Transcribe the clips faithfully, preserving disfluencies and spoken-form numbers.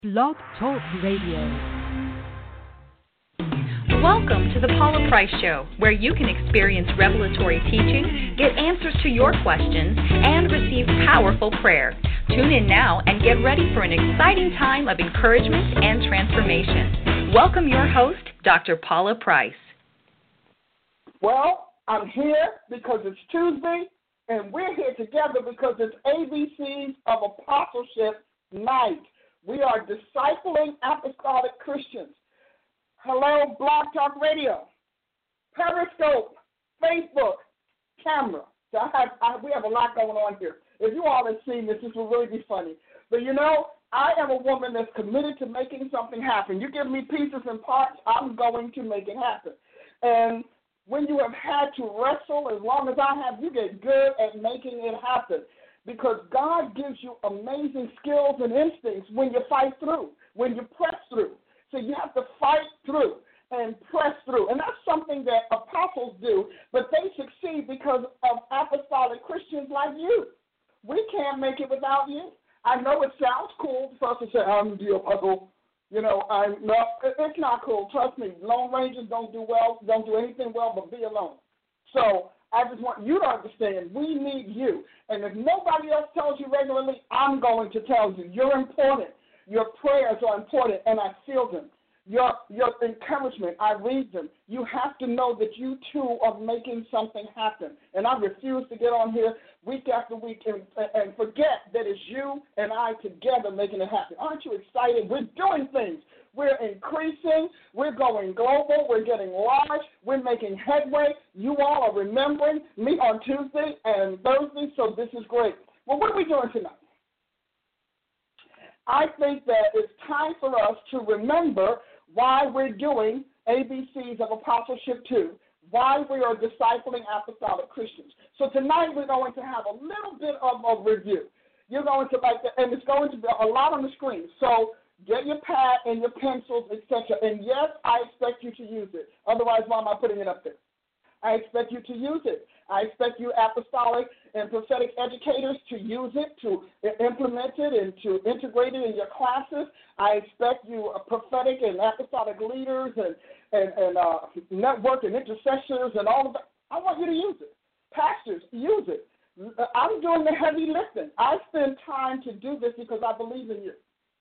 Blog Talk Radio. Welcome to the Paula Price Show, where you can experience revelatory teaching, get answers to your questions, and receive powerful prayer. Tune in now and get ready for an exciting time of encouragement and transformation. Welcome your host, Doctor Paula Price. Well, I'm here because it's Tuesday, and we're here together because it's A B Cs of Apostleship Night. We are discipling apostolic Christians. Hello, Blog Talk Radio, Periscope, Facebook, camera. So I have, I, we have a lot going on here. If you all have seen this, this will really be funny. But you know, I am a woman that's committed to making something happen. You give me pieces and parts, I'm going to make it happen. And when you have had to wrestle as long as I have, you get good at making it happen. Because God gives you amazing skills and instincts when you fight through, when you press through. So you have to fight through and press through. And that's something that apostles do, but they succeed because of apostolic Christians like you. We can't make it without you. I know it sounds cool for us to say, I'm the apostle. You know, I'm no, it's not cool. Trust me, Lone Rangers don't do well, don't do anything well but be alone. So I just want you to understand, we need you. And if nobody else tells you regularly, I'm going to tell you. You're important. Your prayers are important, and I feel them. Your your encouragement, I read them. You have to know that you, too, are making something happen. And I refuse to get on here week after week and, and forget that it's you and I together making it happen. Aren't you excited? We're doing things. We're increasing. We're going global. We're getting large. We're making headway. You all are remembering me on Tuesday and Thursday, so this is great. Well, what are we doing tonight? I think that it's time for us to remember why we're doing A B Cs of Apostleship two, why we are discipling apostolic Christians. So tonight we're going to have a little bit of a review. You're going to like that, and it's going to be a lot on the screen. So get your pad and your pencils, et cetera. And yes, I expect you to use it. Otherwise, why am I putting it up there? I expect you to use it. I expect you apostolic and prophetic educators to use it, to implement it, and to integrate it in your classes. I expect you uh, prophetic and apostolic leaders and, and, and uh, network and intercessors and all of that. I want you to use it. Pastors, use it. I'm doing the heavy lifting. I spend time to do this because I believe in you.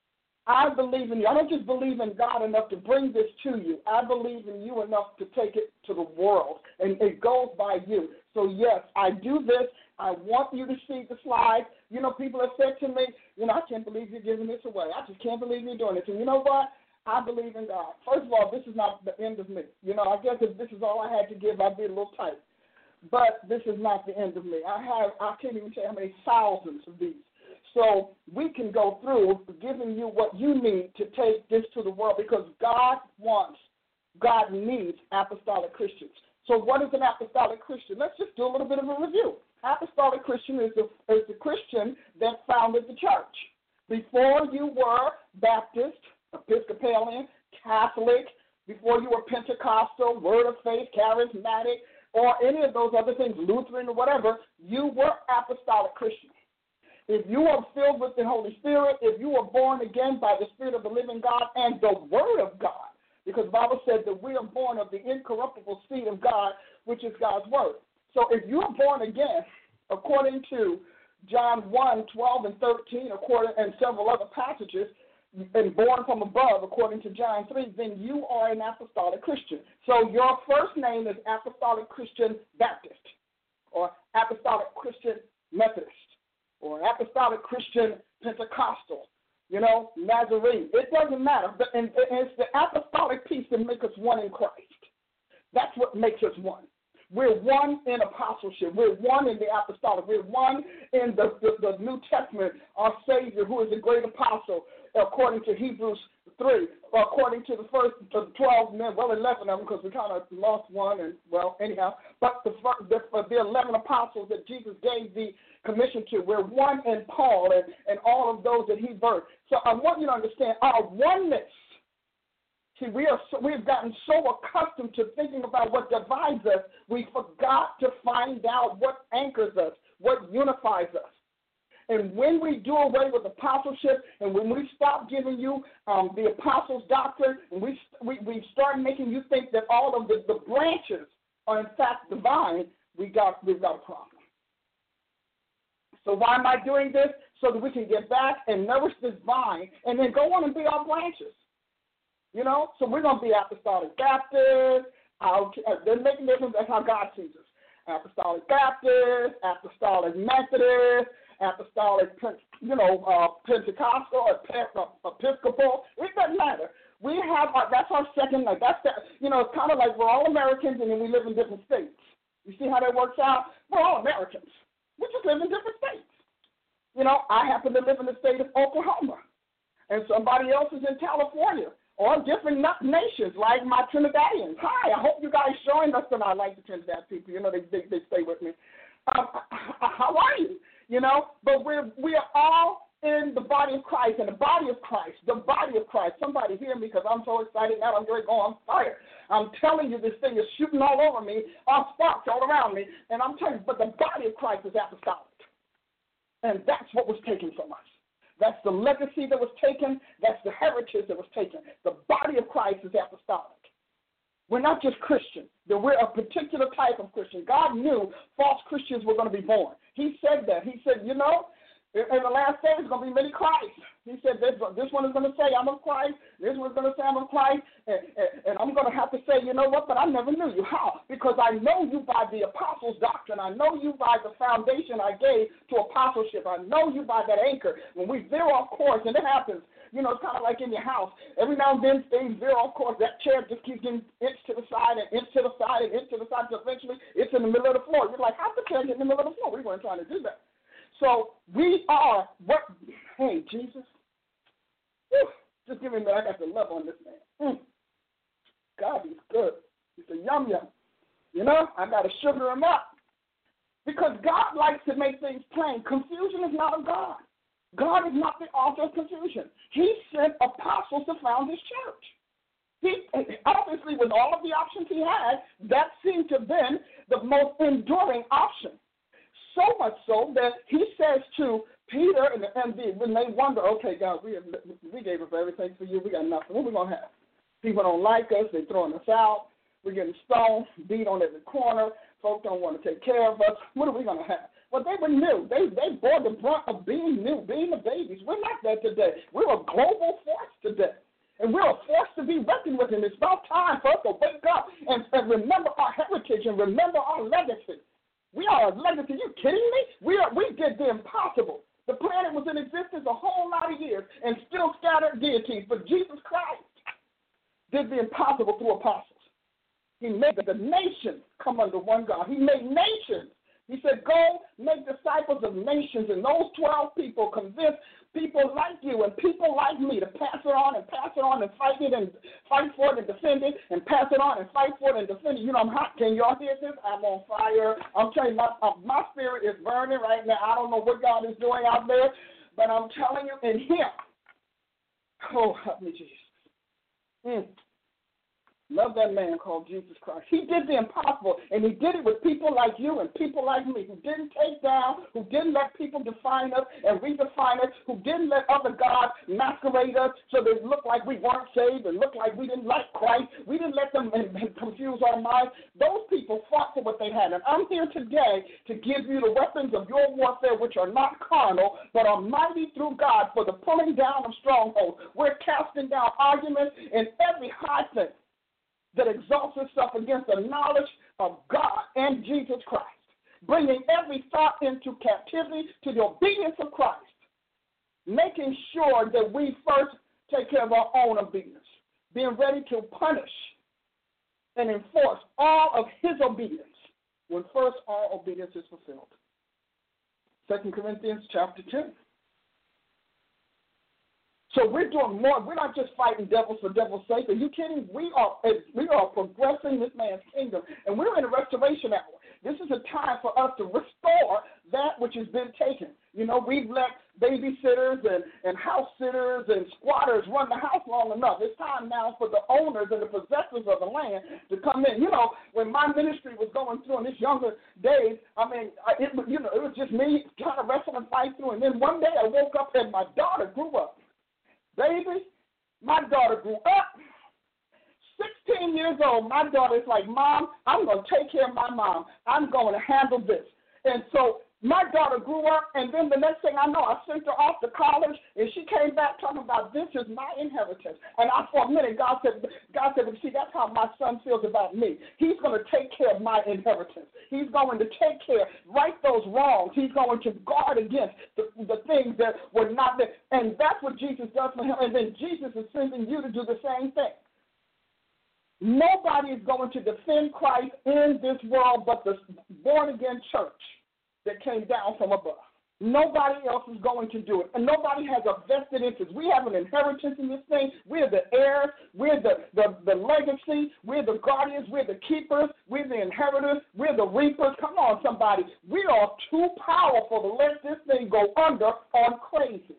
I believe in you. I don't just believe in God enough to bring this to you. I believe in you enough to take it to the world, and it goes by you. So, yes, I do this. I want you to see the slides. You know, people have said to me, you know, I can't believe you're giving this away. I just can't believe you're doing this. And you know what? I believe in God. First of all, this is not the end of me. You know, I guess if this is all I had to give, I'd be a little tight. But this is not the end of me. I have, I can't even tell you how many thousands of these. So we can go through giving you what you need to take this to the world because God wants, God needs apostolic Christians. So what is an apostolic Christian? Let's just do a little bit of a review. Apostolic Christian is the, is the Christian that founded the church. Before you were Baptist, Episcopalian, Catholic, before you were Pentecostal, Word of Faith, Charismatic, or any of those other things, Lutheran or whatever, you were apostolic Christian. If you are filled with the Holy Spirit, if you are born again by the Spirit of the living God and the Word of God, because the Bible said that we are born of the incorruptible seed of God, which is God's Word. So if you are born again, according to John one, twelve, and thirteen, according, and several other passages, and born from above, according to John three, then you are an apostolic Christian. So your first name is Apostolic Christian Baptist or Apostolic Christian Methodist, or Apostolic Christian Pentecostal, you know, Nazarene. It doesn't matter. But and it's the apostolic piece that makes us one in Christ. That's what makes us one. We're one in apostleship. We're one in the apostolic. We're one in the, the, the New Testament, our Savior, who is a great apostle, according to Hebrews three, according to the first the twelve men, well, eleven of them, because we kind of lost one, and, well, anyhow, but the, the, the eleven apostles that Jesus gave the commission to, we're one in Paul and, and all of those that he birthed. So I want you to understand our oneness. See, we are so, we've gotten so accustomed to thinking about what divides us, we forgot to find out what anchors us, what unifies us. And when we do away with apostleship, and when we stop giving you um, the apostles' doctrine, and we, we we start making you think that all of the, the branches are in fact divine, we got we've got a problem. So why am I doing this? So that we can get back and nourish this vine, and then go on and be our branches. You know, so we're going to be Apostolic Baptists. Our, they're making a difference. That's how God sees us. Apostolic Baptist, Apostolic Methodist, Apostolic, you know, uh, Pentecostal, or Episcopal. It doesn't matter. We have our, that's our second. Like that's the, you know, it's kind of like we're all Americans and then we live in different states. You see how that works out? We're all Americans. We just live in different states. You know, I happen to live in the state of Oklahoma, and somebody else is in California. Or different nations like my Trinidadians. Hi, I hope you guys joined us tonight. I like the Trinidad people. You know, they they, they stay with me. Um, how are you? You know, but we're we are all in the body of Christ, and the body of Christ, the body of Christ. Somebody hear me because I'm so excited now. I'm going to go on fire. I'm telling you, this thing is shooting all over me, all sparks all around me, and I'm telling you, but the body of Christ is apostolic, and that's what was taken from us. That's the legacy that was taken. That's the heritage that was taken. The body of Christ is apostolic. We're not just Christian. We're a particular type of Christian. God knew false Christians were going to be born. He said that. He said, you know, in the last days, there's going to be many Christs. He said, this, this one is going to say, I'm of Christ. This one is going to say, I'm of Christ. And, and, and I'm going to have to say, you know what, but I never knew you. How? Because I know you by the apostles' doctrine. I know you by the foundation I gave to apostleship. I know you by that anchor. When we veer off course, and it happens, you know, it's kind of like in your house. Every now and then things veer off course. That chair just keeps getting inch to the side and inch to the side and inch to the side until eventually it's in the middle of the floor. You're like, how's the chair get in the middle of the floor? We weren't trying to do that. So we are, what, hey, Jesus. Whew, just give me a minute. I got the love on this man. Mm. God, he's good. He's a yum-yum. You know, I got to sugar him up. Because God likes to make things plain. Confusion is not of God. God is not the author of confusion. He sent apostles to found his church. He, obviously, with all of the options he had, that seemed to have been the most enduring option. So much so that he says to Peter and the M D, when they wonder, okay, God, we have, we gave up everything for you. We got nothing. What are we going to have? People don't like us. They're throwing us out. We're getting stoned, beat on every corner. Folks don't want to take care of us. What are we going to have? Well, they were new. They they bore the brunt of being new, being the babies. We're not that today. We're a global force today. And we're a force to be reckoned with. And it's about time for us to wake up and, and remember our heritage and remember our legacy. We are a legacy. Are you kidding me? We are. We did the impossible. The planet was in existence a whole lot of years and still scattered deities. But Jesus Christ did the impossible through apostles. He made the nations come under one God. He made nations. He said, go make disciples of nations. And those twelve people convinced people like you and people like me to pass it on and pass it on and fight it and fight for it and defend it and pass it on and fight for it and defend it. You know, I'm hot. Can y'all hear this? I'm on fire. I'm telling you, my, my spirit is burning right now. I don't know what God is doing out there, but I'm telling you, in Him. Oh, help me, Jesus. Mm. Love that man called Jesus Christ. He did the impossible, and he did it with people like you and people like me who didn't take down, who didn't let people define us and redefine us, who didn't let other gods masquerade us so they looked like we weren't saved and looked like we didn't like Christ. We didn't let them confuse our minds. Those people fought for what they had, and I'm here today to give you the weapons of your warfare, which are not carnal, but are mighty through God for the pulling down of strongholds. We're casting down arguments in every high thing that exalts itself against the knowledge of God and Jesus Christ, bringing every thought into captivity to the obedience of Christ, making sure that we first take care of our own obedience, being ready to punish and enforce all of his obedience when first our obedience is fulfilled. Second Corinthians chapter two. So we're doing more. We're not just fighting devils for devil's sake. Are you kidding? We are we are progressing this man's kingdom, and we're in a restoration hour. This is a time for us to restore that which has been taken. You know, we've let babysitters and, and house sitters and squatters run the house long enough. It's time now for the owners and the possessors of the land to come in. You know, when my ministry was going through in its younger days, I mean, it, you know, it was just me trying to wrestle and fight through. And then one day I woke up and my daughter grew up. Baby, my daughter grew up. sixteen years old, my daughter's like, Mom, I'm going to take care of my mom. I'm going to handle this. And so my daughter grew up, and then the next thing I know, I sent her off to college, and she came back talking about this is my inheritance. And I, for a minute, God said, God said, see, that's how my son feels about me. He's going to take care of my inheritance. He's going to take care, right those wrongs. He's going to guard against the, the things that were not there. And that's what Jesus does for him. And then Jesus is sending you to do the same thing. Nobody is going to defend Christ in this world but the born-again church that came down from above. Nobody else is going to do it. And nobody has a vested interest. We have an inheritance in this thing. We're the heirs. We're the, the, the legacy. We're the guardians. We're the keepers. We're the inheritors. We're the reapers. Come on, somebody. We are too powerful to let this thing go under on crazy.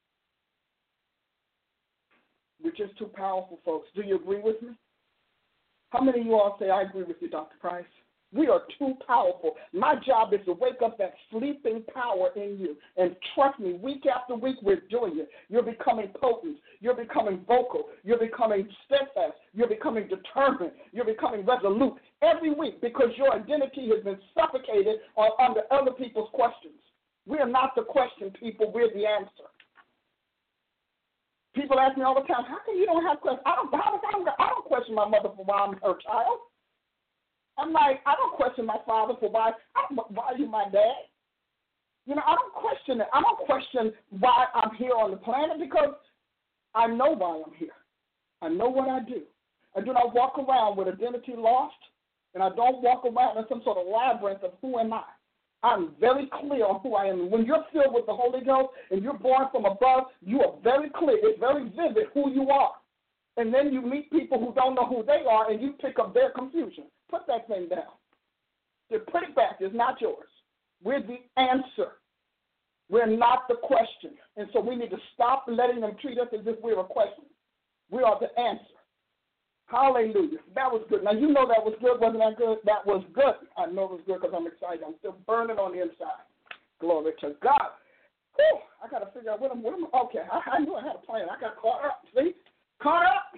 We're just too powerful, folks. Do you agree with me? How many of you all say, I agree with you, Doctor Price? We are too powerful. My job is to wake up that sleeping power in you. And trust me, week after week we're doing it. You're becoming potent. You're becoming vocal. You're becoming steadfast. You're becoming determined. You're becoming resolute every week because your identity has been suffocated or under other people's questions. We are not the question, people. We're the answer. People ask me all the time, how come you don't have questions? I don't, how, I don't, I don't question my mother for why I'm her child. I'm like, I don't question my father for why, I don't, why are you my dad? You know, I don't question it. I don't question why I'm here on the planet because I know why I'm here. I know what I do. I do not walk around with identity lost, and I don't walk around in some sort of labyrinth of who am I. I'm very clear on who I am. When you're filled with the Holy Ghost and you're born from above, you are very clear. It's very vivid who you are. And then you meet people who don't know who they are, and you pick up their confusion. Put that thing down. Just put it back. It's not yours. We're the answer. We're not the question. And so we need to stop letting them treat us as if we're a question. We are the answer. Hallelujah. That was good. Now, you know that was good. Wasn't that good? That was good. I know it was good because I'm excited. I'm still burning on the inside. Glory to God. Whew, I got to figure out what I'm, what I'm okay, I, I knew I had a plan. I got caught up. See? Caught up.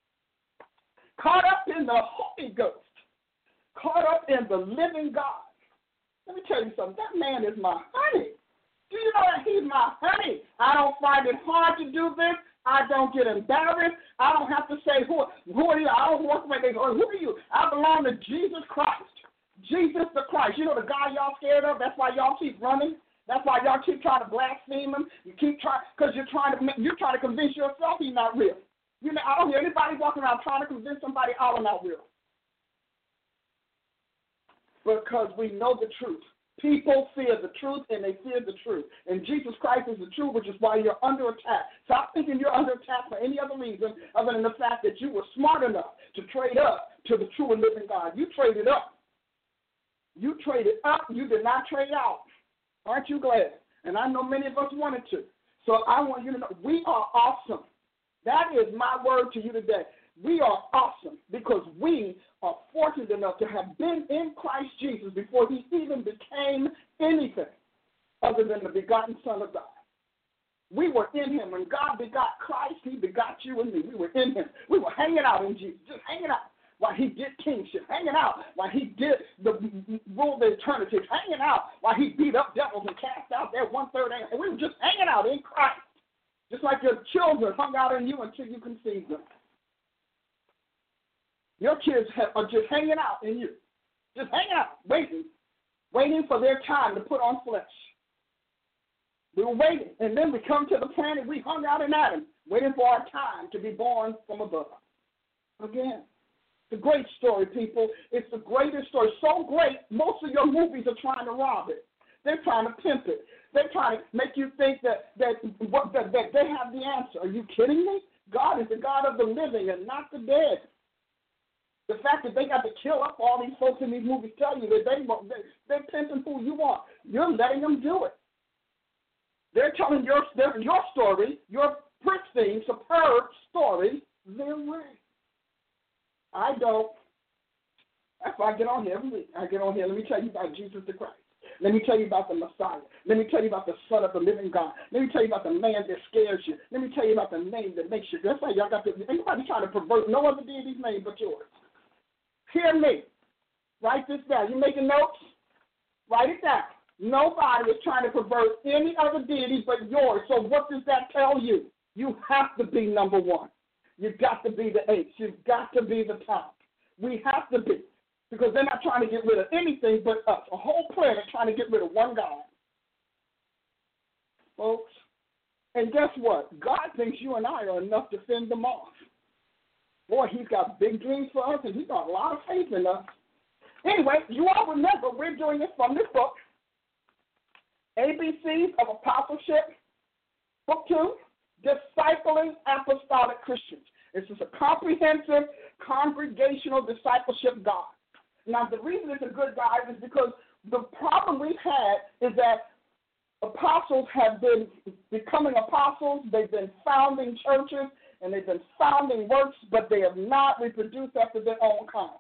Caught up in the Holy Ghost. Caught up in the living God. Let me tell you something. That man is my honey. Do you know that he's my honey? I don't find it hard to do this. I don't get embarrassed. I don't have to say, who, who are you? I don't walk away and go, who are you? I belong to Jesus Christ. Jesus the Christ. You know the guy y'all scared of? That's why y'all keep running. That's why y'all keep trying to blaspheme him. You keep trying, because you're trying to you're trying to convince yourself he's not real. You know, I don't hear anybody walking around trying to convince somebody I'm not real. Because we know the truth. People fear the truth, and they fear the truth. And Jesus Christ is the truth, which is why you're under attack. Stop thinking you're under attack for any other reason other than the fact that you were smart enough to trade up to the true and living God. You traded up. You traded up. You did not trade out. Aren't you glad? And I know many of us wanted to. So I want you to know we are awesome. That is my word to you today. We are awesome because we are fortunate enough to have been in Christ Jesus before he even became anything other than the begotten Son of God. We were in him. When God begot Christ, he begot you and me. We were in him. We were hanging out in Jesus, just hanging out while he did kingship, hanging out while he did the rule of eternity, hanging out while he beat up devils and cast out their one-third angels. And we were just hanging out in Christ, just like your children hung out in you until you conceived them. Your kids have, are just hanging out in you, just hanging out, waiting, waiting for their time to put on flesh. We were waiting, and then we come to the planet, we hung out in Adam, waiting for our time to be born from above. Again, it's a great story, people. It's the greatest story. So great, most of your movies are trying to rob it. They're trying to pimp it. They're trying to make you think that that, that, that, that they have the answer. Are you kidding me? God is the God of the living and not the dead. The fact that they got to kill up all these folks in these movies tell you that they, they, they're pimping who you want. You're letting them do it. They're telling your, your story, your pristine, superb story, their way. I don't. That's why I get on here every week. I get on here. Let me tell you about Jesus the Christ. Let me tell you about the Messiah. Let me tell you about the Son of the living God. Let me tell you about the man that scares you. Let me tell you about the name that makes you. That's why y'all got to, anybody trying to pervert no other deity's name but yours. Hear me. Write this down. You making notes? Write it down. Nobody is trying to pervert any other deity but yours. So what does that tell you? You have to be number one. You've got to be the ace. You've got to be the top. We have to be. Because they're not trying to get rid of anything but us. A whole planet trying to get rid of one God. Folks, and guess what? God thinks you and I are enough to fend them off. Boy, he's got big dreams for us, and he's got a lot of faith in us. Anyway, you all remember we're doing this from this book, A B Cs of Apostleship, Book two, Discipling Apostolic Christians. This is a comprehensive congregational discipleship guide. Now, the reason it's a good guide is because the problem we've had is that apostles have been becoming apostles, they've been founding churches, and they've been founding works, but they have not reproduced after their own kind.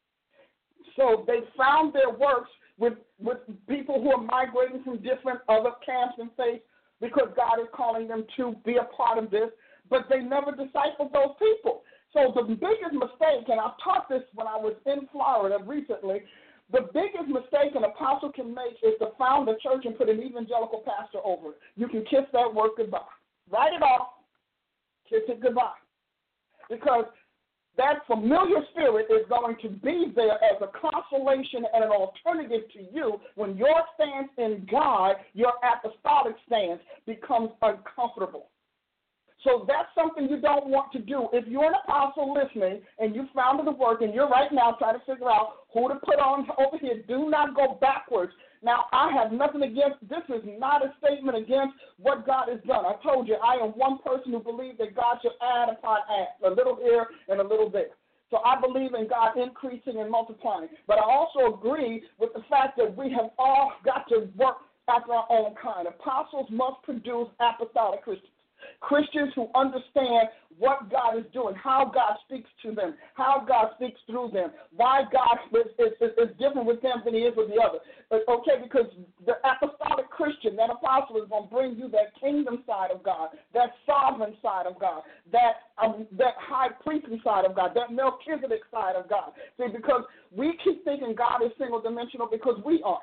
So they found their works with, with people who are migrating from different other camps and faiths because God is calling them to be a part of this, but they never discipled those people. So the biggest mistake, and I've taught this when I was in Florida recently, the biggest mistake an apostle can make is to found a church and put an evangelical pastor over it. You can kiss that work goodbye. Write it off, kiss it goodbye. Because that familiar spirit is going to be there as a consolation and an alternative to you when your stance in God, your apostolic stance, becomes uncomfortable. So that's something you don't want to do. If you're an apostle listening and you founded a work and you're right now trying to figure out who to put on over here, do not go backwards. Now, I have nothing against, this is not a statement against what God has done. I told you, I am one person who believes that God should add upon add, a little here and a little there. So I believe in God increasing and multiplying. But I also agree with the fact that we have all got to work after our own kind. Apostles must produce apostolic Christians. Christians who understand what God is doing, how God speaks to them, how God speaks through them, why God is, is, is different with them than he is with the other. Okay, because the apostolic Christian, that apostle, is going to bring you that kingdom side of God, that sovereign side of God, that um, that high priestly side of God, that Melchizedek side of God. See, because we keep thinking God is single-dimensional because we are.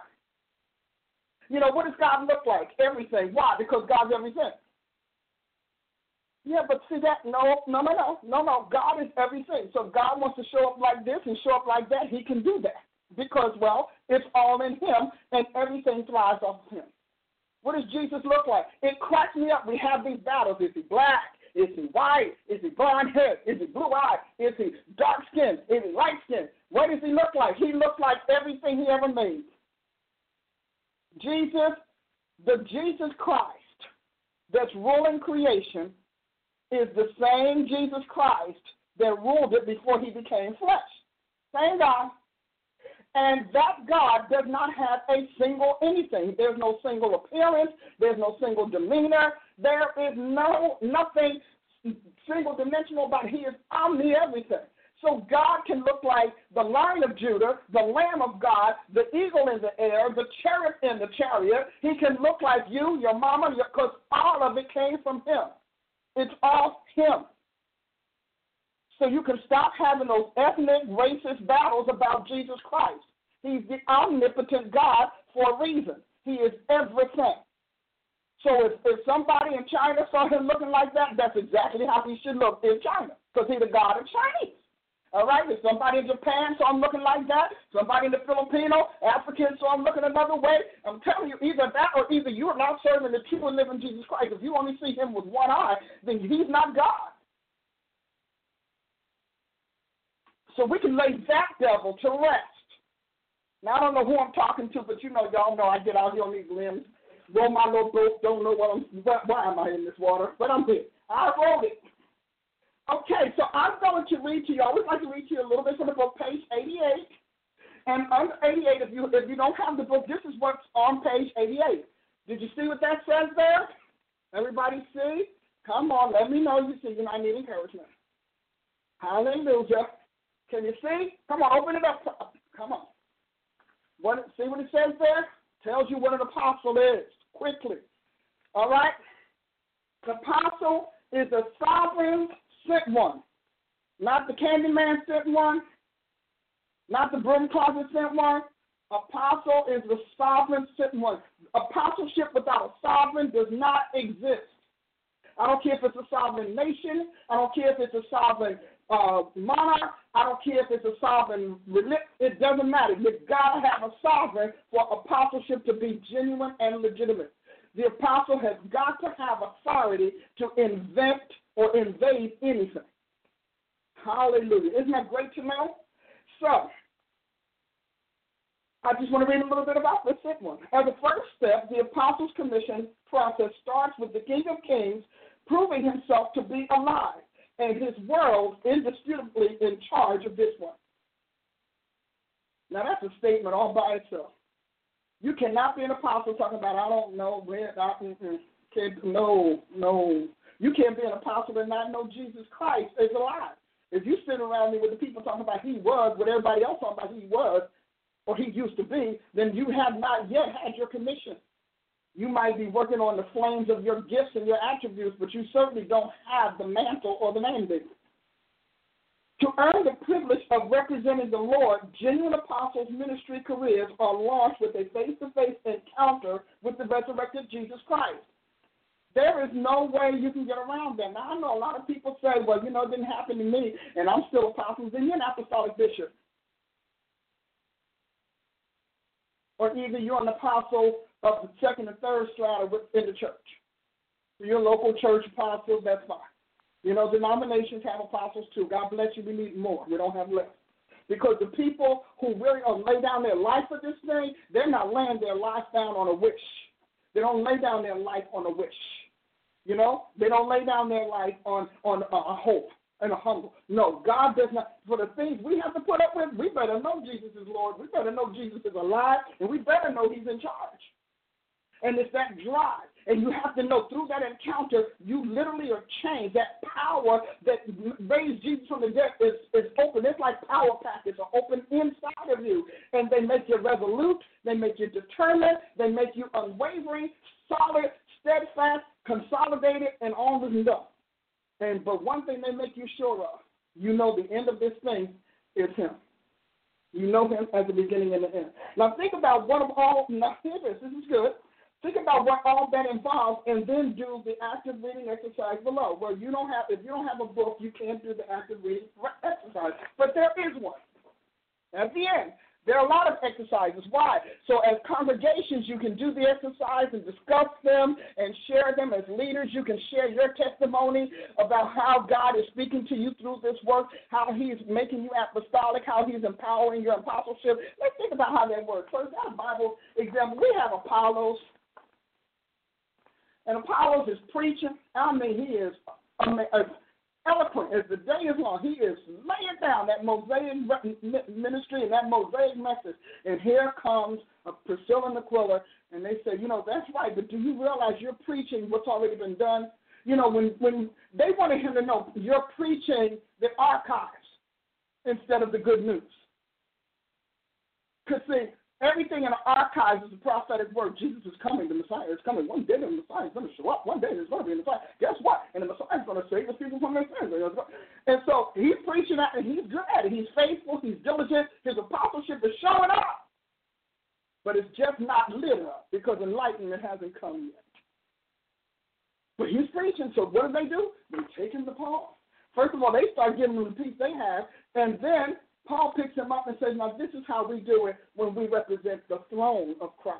You know, what does God look like? Everything. Why? Because God's everything. Yeah, but see that, no, no, no, no, no, no. God is everything. So if God wants to show up like this and show up like that, he can do that because, well, it's all in him and everything thrives off of him. What does Jesus look like? It cracks me up. We have these battles. Is he black? Is he white? Is he blonde hair? Is he blue-eyed? Is he dark-skinned? Is he light-skinned? What does he look like? He looks like everything he ever made. Jesus, the Jesus Christ that's ruling creation, is the same Jesus Christ that ruled it before he became flesh. Same God. And that God does not have a single anything. There's no single appearance. There's no single demeanor. There is no nothing single-dimensional about him. He is omni-everything. So God can look like the Lion of Judah, the Lamb of God, the eagle in the air, the cherub in the chariot. He can look like you, your mama, because all of it came from him. It's all him. So you can stop having those ethnic, racist battles about Jesus Christ. He's the omnipotent God for a reason. He is everything. So if, if somebody in China saw him looking like that, that's exactly how he should look in China, because he's the God of Chinese. All right? If somebody in Japan saw him looking like that, somebody in the Filipino, African saw him looking another way, I'm telling you, either that or either you are not serving the true and living Jesus Christ. If you only see him with one eye, then he's not God. So we can lay that devil to rest. Now, I don't know who I'm talking to, but you know, y'all know I get out here on these limbs, roll my little boat, don't know what I'm, why am I in this water, but I'm here. I wrote it. Okay, so I'm going to read to you. I always like to read to you a little bit from the book, page eighty-eight. And under eighty-eight, if you if you don't have the book, this is what's on page eighty-eight. Did you see what that says there? Everybody see? Come on, let me know you see. You know, I need encouragement. Hallelujah. Can you see? Come on, open it up. Come on. What, see what it says there? Tells you what an apostle is, quickly. All right? The apostle is a sovereign sent one. Not the Candyman sent one. Not the broom closet sent one. Apostle is the sovereign sent one. Apostleship without a sovereign does not exist. I don't care if it's a sovereign nation. I don't care if it's a sovereign uh, monarch. I don't care if it's a sovereign religion. It doesn't matter. You've got to have a sovereign for apostleship to be genuine and legitimate. The apostle has got to have authority to invent or invade anything. Hallelujah. Isn't that great to know? So, I just want to read a little bit about the sent one. As a first step, the Apostles' Commission process starts with the King of Kings proving himself to be alive and his world indisputably in charge of this one. Now, that's a statement all by itself. You cannot be an apostle talking about, I don't know, where, I, can't, no, no. You can't be an apostle and not know Jesus Christ is alive. If you sit around me with the people talking about he was, what everybody else talking about he was, or he used to be, then you have not yet had your commission. You might be working on the flames of your gifts and your attributes, but you certainly don't have the mantle or the mandate. To earn the privilege of representing the Lord, genuine apostles' ministry careers are launched with a face-to-face encounter with the resurrected Jesus Christ. There is no way you can get around that. Now, I know a lot of people say, well, you know, it didn't happen to me, and I'm still apostle, then you're an apostolic bishop. Or either you're an apostle of the second and third strata in the church. You're a local church apostle, that's fine. You know, denominations have apostles too. God bless you, we need more. We don't have less. Because the people who really uh, lay down their life for this thing, they're not laying their life down on a wish. They don't lay down their life on a wish. You know, they don't lay down their life on, on a, a hope and a humble. No, God does not. For the things we have to put up with, we better know Jesus is Lord. We better know Jesus is alive, and we better know he's in charge. And it's that drive. And you have to know through that encounter, you literally are changed. That power that raised Jesus from the dead is, is open. It's like power packets are open inside of you. And they make you resolute. They make you determined. They make you unwavering, solid, steadfast, consolidated, and all is done. And but one thing they make you sure of, you know the end of this thing is him. You know him as the beginning and the end. Now think about what of all, now hear this, this is good. Think about what all that involves, and then do the active reading exercise below. Where you don't have, if you don't have a book, you can't do the active reading exercise. But there is one. At the end, there are a lot of exercises. Why? So as congregations, you can do the exercise and discuss them and share them. As leaders, you can share your testimony about how God is speaking to you through this work, how he's making you apostolic, how he's empowering your apostleship. Let's think about how that works. First, our Bible example, we have Apollos. And Apollos is preaching. I mean, he is I mean, as eloquent as the day is long. He is laying down that Mosaic ministry and that Mosaic message. And here comes Priscilla and Aquila, and they say, you know, that's right, but do you realize you're preaching what's already been done? You know, when, when they wanted him to know, you're preaching the archives instead of the good news. Because, see, everything in the archives is a prophetic word. Jesus is coming. The Messiah is coming. One day the Messiah is going to show up. One day there's going to be a Messiah. Guess what? And the Messiah is going to save the people from their sins. And so he's preaching that, and he's good at it. He's faithful. He's diligent. His apostleship is showing up. But it's just not lit up because enlightenment hasn't come yet. But he's preaching. So what do they do? They take him to Paul. First of all, they start giving him the peace they have, and then Paul picks him up and says, now this is how we do it when we represent the throne of Christ.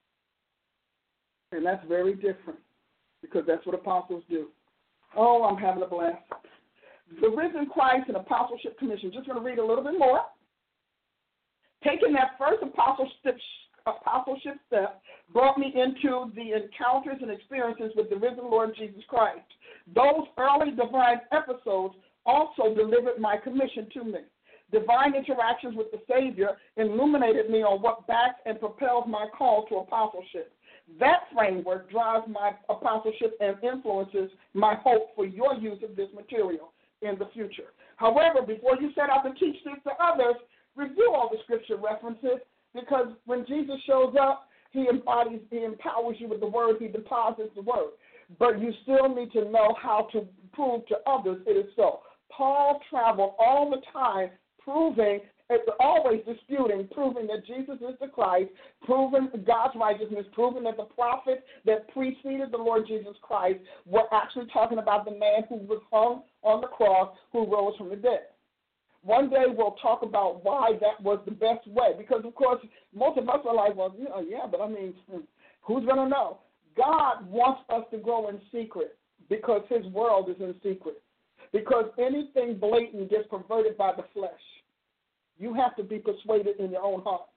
And that's very different because that's what apostles do. Oh, I'm having a blast. The risen Christ and apostleship commission. Just going to read a little bit more. Taking that first apostleship, apostleship step brought me into the encounters and experiences with the risen Lord Jesus Christ. Those early divine episodes also delivered my commission to me. Divine interactions with the Savior illuminated me on what backs and propels my call to apostleship. That framework drives my apostleship and influences my hope for your use of this material in the future. However, before you set out to teach this to others, review all the scripture references, because when Jesus shows up, he embodies, he empowers you with the word, he deposits the word. But you still need to know how to prove to others it is so. Paul traveled all the time proving, always disputing, proving that Jesus is the Christ, proving God's righteousness, proving that the prophets that preceded the Lord Jesus Christ were actually talking about the man who was hung on the cross, who rose from the dead. One day we'll talk about why that was the best way, because, of course, most of us are like, well, you know, yeah, but I mean, who's going to know? God wants us to grow in secret because his world is in secret, because anything blatant gets perverted by the flesh. You have to be persuaded in your own heart.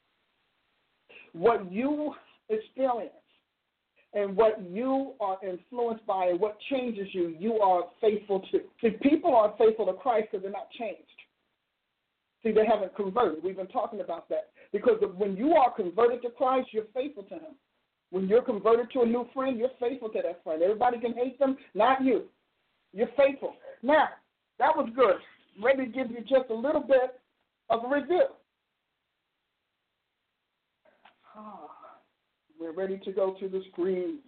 What you experience and what you are influenced by and what changes you, you are faithful to. See, people are faithful to Christ because they're not changed. See, they haven't converted. We've been talking about that. Because when you are converted to Christ, you're faithful to him. When you're converted to a new friend, you're faithful to that friend. Everybody can hate them, not you. You're faithful. Now, that was good. I'm ready to give you just a little bit of a review. Ah, we're ready to go to the screen.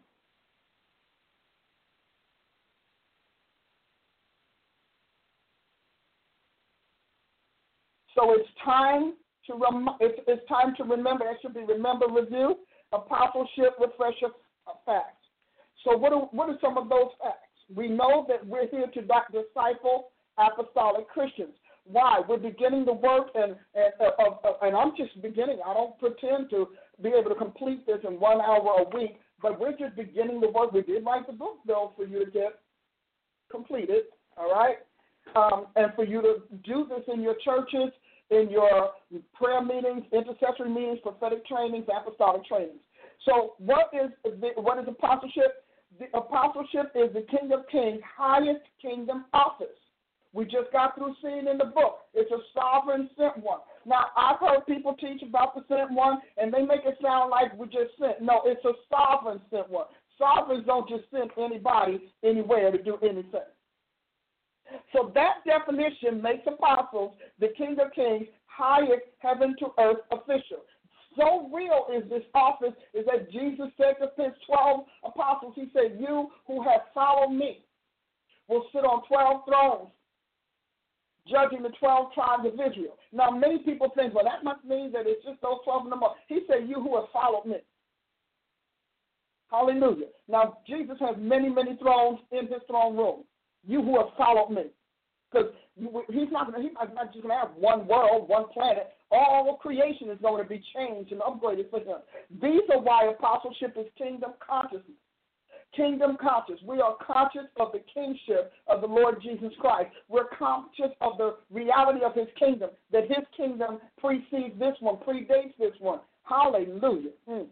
So it's time to rem- it's, it's time to remember. That should be remember, review, apostleship, refresher facts. So what are, what are some of those facts? We know that we're here to disciple apostolic Christians. Why? We're beginning the work, and and, uh, uh, and I'm just beginning. I don't pretend to be able to complete this in one hour a week, but we're just beginning the work. We did write the book, though, for you to get completed, all right? Um, and for you to do this in your churches, in your prayer meetings, intercessory meetings, prophetic trainings, apostolic trainings. So what is the, what is apostleship? The apostleship is the King of Kings' highest kingdom office. We just got through seeing in the book. It's a sovereign sent one. Now, I've heard people teach about the sent one, and they make it sound like we just sent. No, it's a sovereign sent one. Sovereigns don't just send anybody anywhere to do anything. So that definition makes apostles the King of Kings' highest heaven to earth official. So real is this office is that Jesus said to his twelve apostles, he said, you who have followed me will sit on twelve thrones, judging the twelve tribes of Israel. Now, many people think, well, that must mean that it's just those twelve and no more. He said, you who have followed me. Hallelujah. Now, Jesus has many, many thrones in his throne room. You who have followed me. Because he's not, he's not just going to have one world, one planet. All creation is going to be changed and upgraded for him. These are why apostleship is kingdom consciousness. Kingdom conscious. We are conscious of the kingship of the Lord Jesus Christ. We're conscious of the reality of his kingdom, that his kingdom precedes this one, predates this one. Hallelujah. Mm.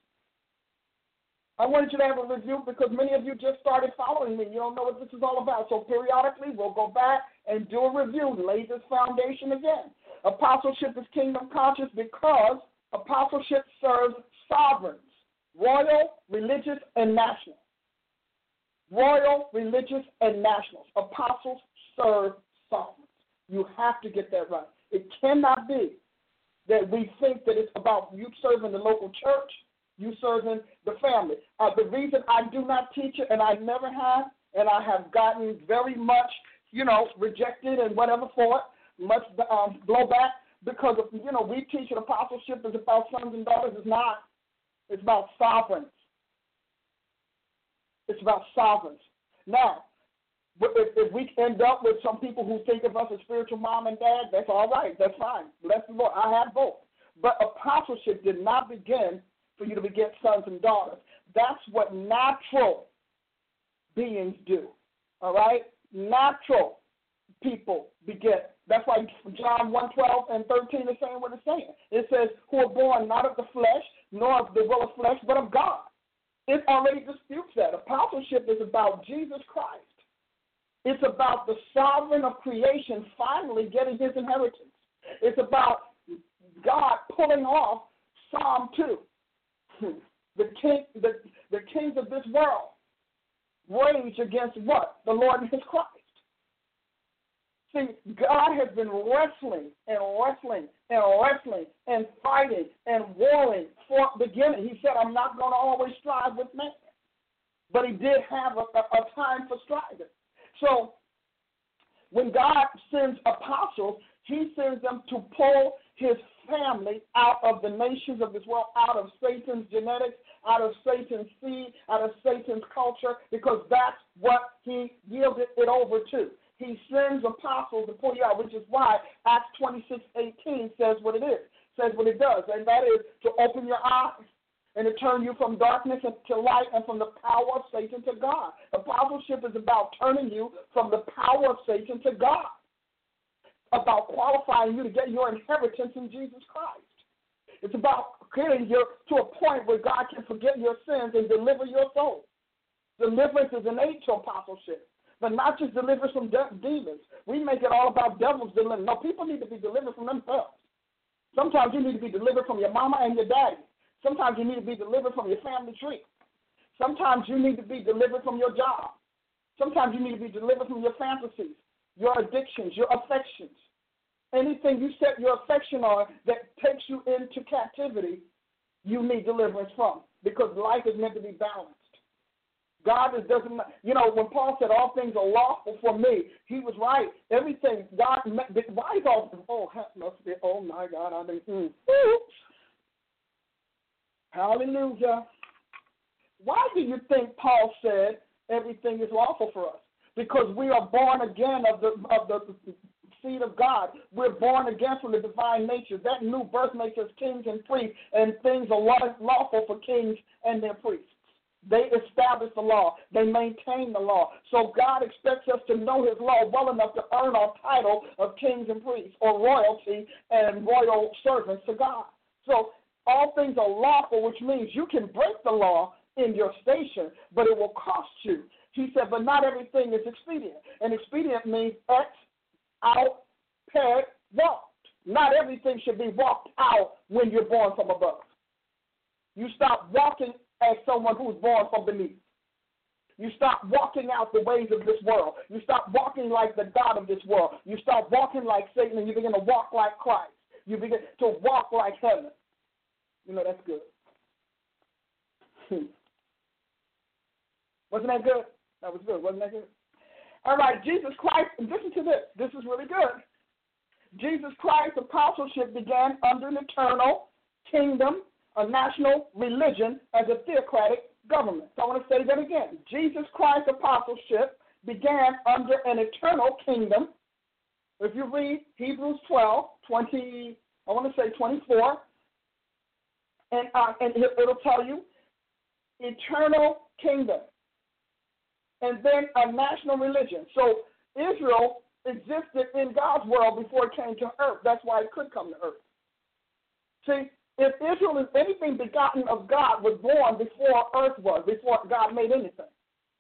I wanted you to have a review because many of you just started following me. You don't know what this is all about. So periodically we'll go back and do a review, lay this foundation again. Apostleship is kingdom conscious because apostleship serves sovereigns, royal, religious, and national. Royal, religious, and nationals. Apostles serve sovereigns. You have to get that right. It cannot be that we think that it's about you serving the local church, you serving the family. Uh, the reason I do not teach it, and I never have, and I have gotten very much, you know, rejected and whatever for it, much um, blowback, because, of, you know, we teach that apostleship is about sons and daughters. It's not. It's about sovereigns. It's about sovereigns. Now, if, if we end up with some people who think of us as spiritual mom and dad, that's all right. That's fine. Bless the Lord. I have both. But apostleship did not begin for you to beget sons and daughters. That's what natural beings do, all right? Natural people beget. That's why John one twelve and thirteen is saying what it's saying. It says, who are born not of the flesh, nor of the will of flesh, but of God. It already disputes that. Apostleship is about Jesus Christ. It's about the sovereign of creation finally getting his inheritance. It's about God pulling off Psalm two. The king, the, the kings of this world rage against what? The Lord and his Christ. See, God has been wrestling and wrestling and wrestling and fighting and warring for beginning. He said, I'm not going to always strive with man. But he did have a, a, a time for striving. So when God sends apostles, he sends them to pull his family out of the nations of this world, out of Satan's genetics, out of Satan's seed, out of Satan's culture, because that's what he yielded it over to. He sends apostles to pull you out, which is why Acts twenty-six eighteen says what it is, says what it does, and that is to open your eyes and to turn you from darkness to light and from the power of Satan to God. Apostleship is about turning you from the power of Satan to God, about qualifying you to get your inheritance in Jesus Christ. It's about getting you to a point where God can forgive your sins and deliver your soul. Deliverance is innate to apostleship, but not just deliverance from de- demons. We make it all about devils delivering. No, people need to be delivered from themselves. Sometimes you need to be delivered from your mama and your daddy. Sometimes you need to be delivered from your family tree. Sometimes you need to be delivered from your job. Sometimes you need to be delivered from your fantasies, your addictions, your affections. Anything you set your affection on that takes you into captivity, you need deliverance from, because life is meant to be balanced. God is, doesn't, you know, when Paul said all things are lawful for me, he was right. Everything, God, why is all, oh, must be, oh my God, I mean, mm, oops. Hallelujah. Why do you think Paul said everything is lawful for us? Because we are born again of the of the seed of God. We're born again from the divine nature. That new birth makes us kings and priests, and things are lawful for kings and their priests. They establish the law. They maintain the law. So God expects us to know his law well enough to earn our title of kings and priests, or royalty and royal servants to God. So all things are lawful, which means you can break the law in your station, but it will cost you. He said, but not everything is expedient. And expedient means X, out, peg, walked. Not everything should be walked out when you're born from above. You stop walking as someone who's born from beneath. You stop walking out the ways of this world. You stop walking like the God of this world. You stop walking like Satan, and you begin to walk like Christ. You begin to walk like heaven. You know, that's good. Hmm. Wasn't that good? That was good. Wasn't that good? All right, Jesus Christ, listen to this. This is really good. Jesus Christ's apostleship began under an eternal kingdom, a national religion, as a theocratic government. So I want to say that again. Jesus Christ's apostleship began under an eternal kingdom. If you read Hebrews twelve, twenty, I want to say twenty-four, and, uh, and it'll tell you eternal kingdom. And then a national religion. So Israel existed in God's world before it came to earth. That's why it could come to earth. See, if Israel is anything begotten of God, was born before earth was, before God made anything.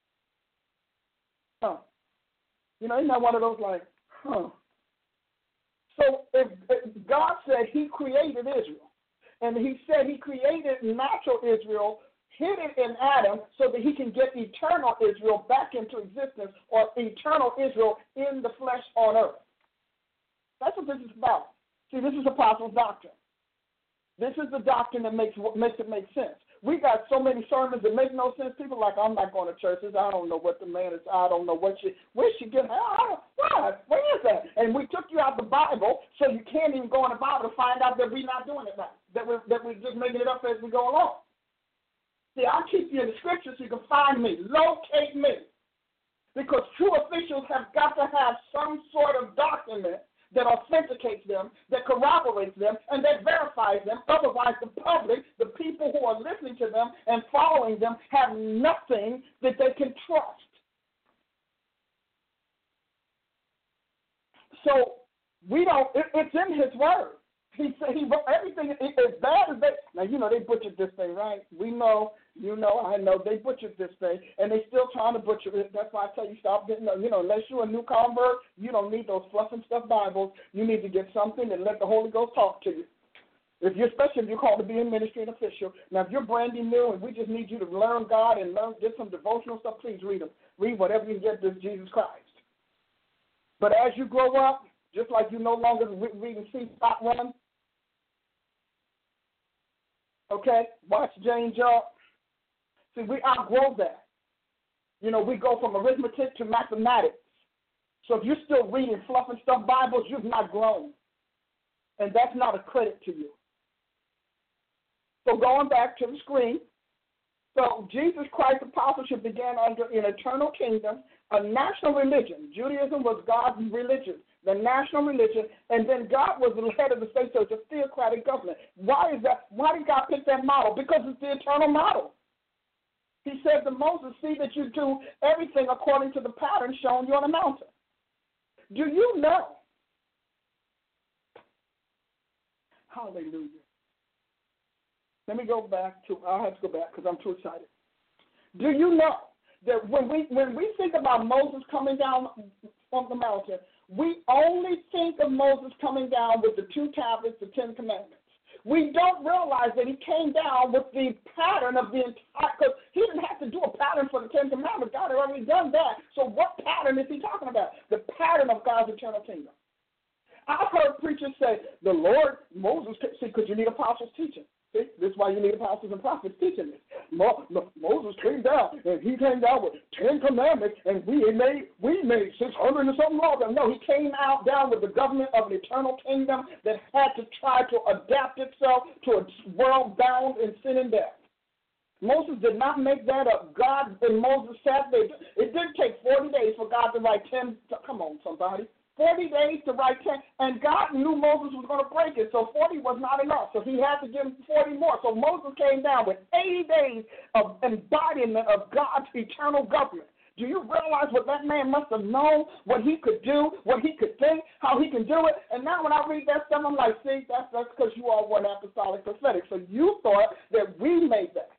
Huh. You know, isn't that one of those like, huh. So if, if God said he created Israel, and he said he created natural Israel, hid it in Adam so that he can get eternal Israel back into existence, or eternal Israel in the flesh on earth. That's what this is about. See, this is apostles' doctrine. This is the doctrine that makes makes it make sense. We got so many sermons that make no sense. People are like, I'm not going to churches. I don't know what the man is. I don't know what she, where she get. What? Where is that? And we took you out the Bible, so you can't even go in the Bible to find out that we're not doing it right, that we're, that we're just making it up as we go along. See, I'll keep you in the scriptures so you can find me, locate me. Because true officials have got to have some sort of document that authenticates them, that corroborates them, and that verifies them. Otherwise, the public, the people who are listening to them and following them, have nothing that they can trust. So we don't, it, it's in his word. He said he everything as bad as they. Now you know they butchered this thing, right? We know, you know, I know they butchered this thing, and they still trying to butcher it. That's why I tell you stop getting. You know, unless you're a new convert, you don't need those fluff and stuff Bibles. You need to get something and let the Holy Ghost talk to you. If you're, especially if you're called to be a ministry and official. Now, if you're brand new and we just need you to learn God and learn, get some devotional stuff, please read them. Read whatever you get this Jesus Christ. But as you grow up, just like you no longer reading See, Stop, Run. Okay, watch Jane Jump. See, we outgrow that. You know, we go from arithmetic to mathematics. So if you're still reading fluff and stuff Bibles, you've not grown. And that's not a credit to you. So going back to the screen, so Jesus Christ's apostleship began under an eternal kingdom, a national religion. Judaism was God's religion, the national religion, and then God was the head of the state, so it's a theocratic government. Why is that? Why did God pick that model? Because it's the eternal model. He said to Moses, see that you do everything according to the pattern shown you on the mountain. Do you know? Hallelujah. Let me go back to, I'll have to go back because I'm too excited. Do you know that when we when we think about Moses coming down from the mountain, we only think of Moses coming down with the two tablets, the Ten Commandments. We don't realize that he came down with the pattern of the entire, because he didn't have to do a pattern for the Ten Commandments. God had already done that. So what pattern is he talking about? The pattern of God's eternal kingdom. I've heard preachers say, the Lord, Moses, see, because you need apostles teaching. See, this is why you need apostles and prophets teaching this. Mo, Mo, Moses came down, and he came down with Ten Commandments, and we made we made six hundred and something laws. No, he came out down with the government of an eternal kingdom that had to try to adapt itself to a world bound in sin and death. Moses did not make that up. God and Moses sat there. It didn't take forty days for God to write ten. Come on, somebody. forty days to write ten, and God knew Moses was going to break it, so forty was not enough, so he had to give him forty more. So Moses came down with eighty days of embodiment of God's eternal government. Do you realize what that man must have known, what he could do, what he could think, how he can do it? And now when I read that stuff, I'm like, see, that's that's because you all weren't apostolic prophetic, so you thought that we made that.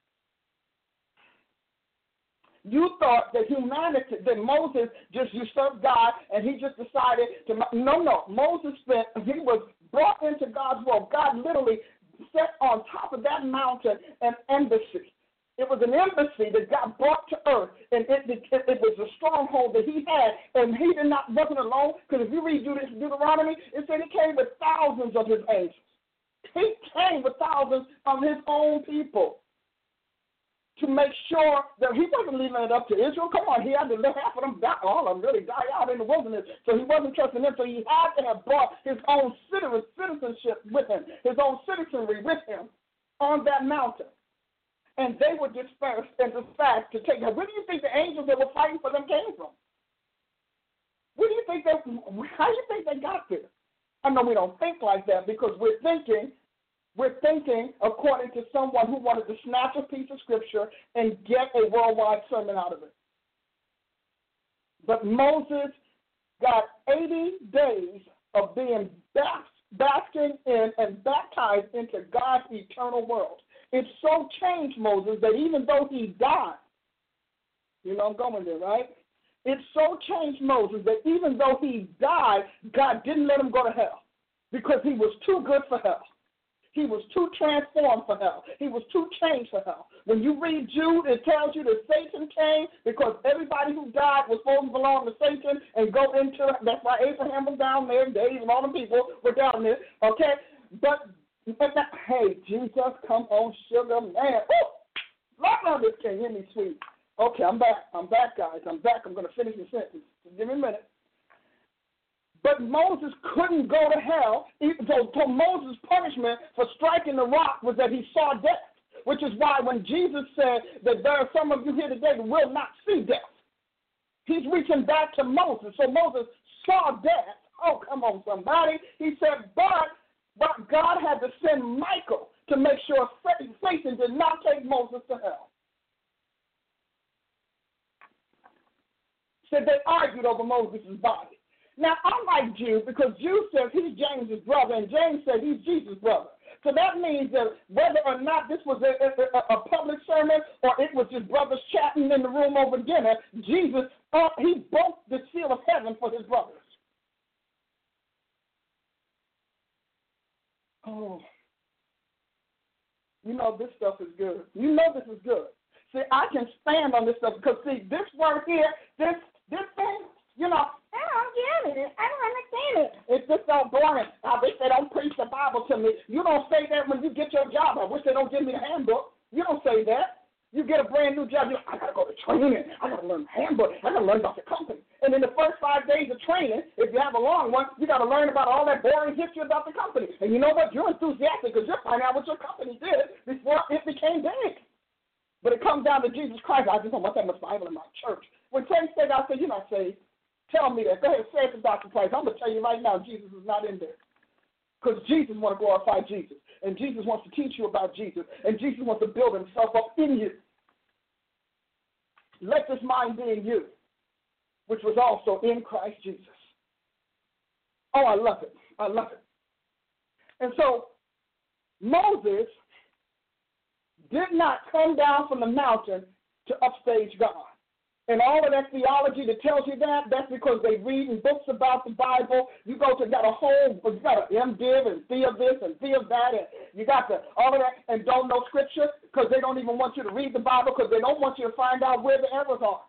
You thought that humanity, that Moses just usurped God and he just decided to, no, no. Moses spent, he was brought into God's world. God literally set on top of that mountain an embassy. It was an embassy that God brought to earth, and it, it, it was a stronghold that he had, and he did not, wasn't alone, because if you read Deuteronomy, it said he came with thousands of his angels. He came with thousands of his own people to make sure that he wasn't leaving it up to Israel. Come on, he had to let half of them die, all of them really die out in the wilderness. So he wasn't trusting them. So he had to have brought his own citizenship with him, his own citizenry with him on that mountain. And they were dispersed and dispatched to take them. Where do you think the angels that were fighting for them came from? Where do you think they, how do you think they got there? I know we don't think like that because we're thinking We're thinking according to someone who wanted to snatch a piece of scripture and get a worldwide sermon out of it. But Moses got eighty days of being basking in and baptized into God's eternal world. It so changed Moses that even though he died, you know I'm going there, right? It so changed Moses that even though he died, God didn't let him go to hell because he was too good for hell. He was too transformed for hell. He was too changed for hell. When you read Jude, it tells you that Satan came because everybody who died was supposed to belong to Satan and go into it. That's why Abraham was down there, David and all the people were down there, okay? But, hey, Jesus, come on, sugar man. Woo! Lord, this can't hear me, sweet. Okay, I'm back. I'm back, guys. I'm back. I'm going to finish the sentence. Just give me a minute. But Moses couldn't go to hell. So, so Moses' punishment for striking the rock was that he saw death, which is why when Jesus said that there are some of you here today that will not see death, he's reaching back to Moses. So Moses saw death. Oh, come on, somebody. He said, but, but God had to send Michael to make sure Satan did not take Moses to hell. Said they argued over Moses' body. Now, I like Jude because Jude says he's James's brother, and James said he's Jesus' brother. So that means that whether or not this was a, a, a public sermon or it was just brothers chatting in the room over dinner, Jesus, uh, he broke the seal of heaven for his brothers. Oh, you know this stuff is good. You know this is good. See, I can stand on this stuff because, see, this word here, this this thing, you know, I don't get it. I don't understand it. It's just so boring. I wish they don't preach the Bible to me. You don't say that when you get your job. I wish they don't give me a handbook. You don't say that. You get a brand new job. You're like, I got to go to training. I got to learn the handbook. I got to learn about the company. And in the first five days of training, if you have a long one, you got to learn about all that boring history about the company. And you know what? You're enthusiastic because you're finding out what your company did before it became big. But it comes down to Jesus Christ. I just don't want that much Bible in my church. When Terry said, I said, you're not saved. Tell me that. Go ahead, say it to Doctor Price. I'm going to tell you right now, Jesus is not in there. Because Jesus wants to glorify Jesus. And Jesus wants to teach you about Jesus. And Jesus wants to build himself up in you. Let this mind be in you, which was also in Christ Jesus. Oh, I love it. I love it. And so Moses did not come down from the mountain to upstage God. And all of that theology that tells you that, that's because they read in books about the Bible. You go to, got a whole, you got an MDiv and Thea this and Thea that, and you got the, all of that, and don't know Scripture because they don't even want you to read the Bible because they don't want you to find out where the errors are.